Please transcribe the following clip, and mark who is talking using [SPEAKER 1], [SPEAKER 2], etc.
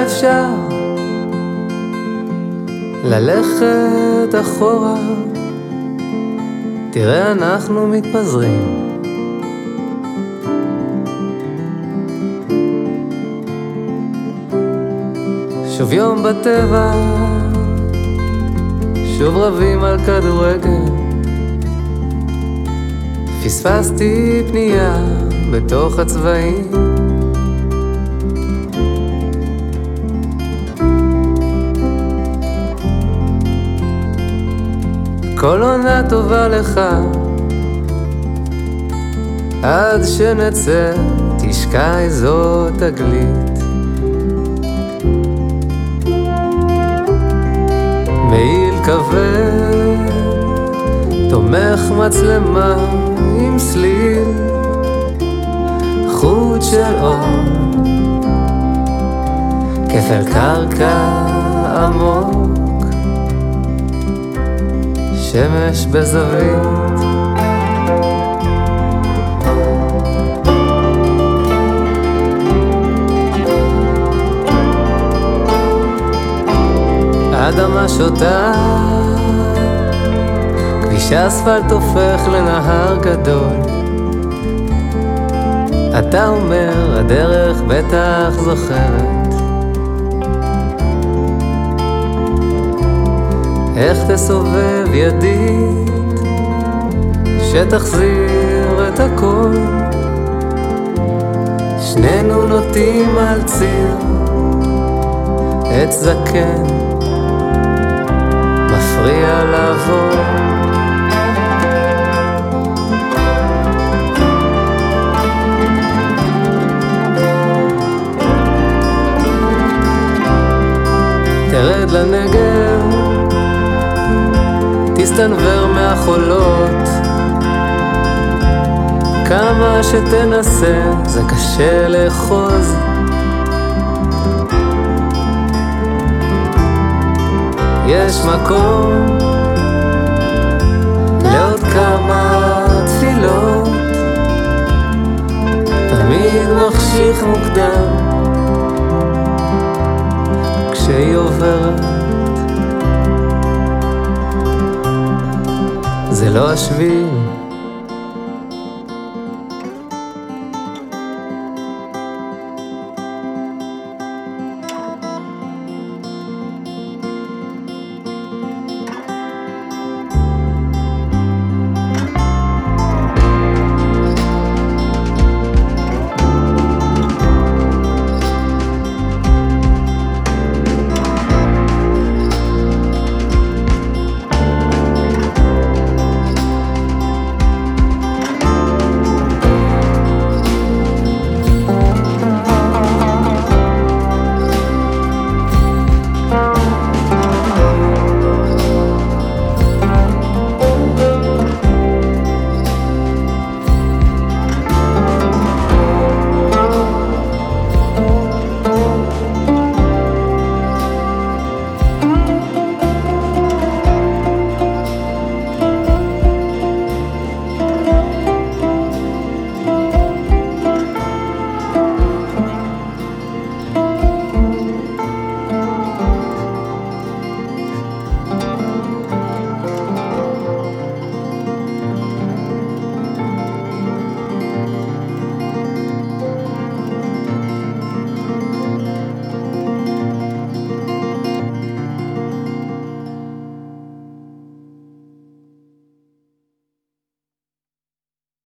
[SPEAKER 1] אפשר ללכת אחורה, תראה אנחנו מתפזרים. שוב יום בטבע, שוב רבים על כדורגל, פספסתי פנייה בתוך הצבעים. כל עונה טובה לך, עד שנצא תשקע איזו תגלית. מעיל כבד, תומך מצלמה עם סליל, חוט של אור, כפל קרקע עמוק, שמש בזווית. אדמה שותה, כביש אספלט הופך לנהר גדול. אתה אומר, הדרך בטח זוכרת. איך תסובב ידית, שתחזיר את הכל. שנינו נוטים על ציר, עץ זקן מפריע לעבור. תרד לנגב, תסתנבר מהחולות, כמה שתנסה זה קשה לאחוז. יש מקום לעוד כמה תפילות, תמיד מחשיך מוקדם כשהיא עוברת. זה לא השביל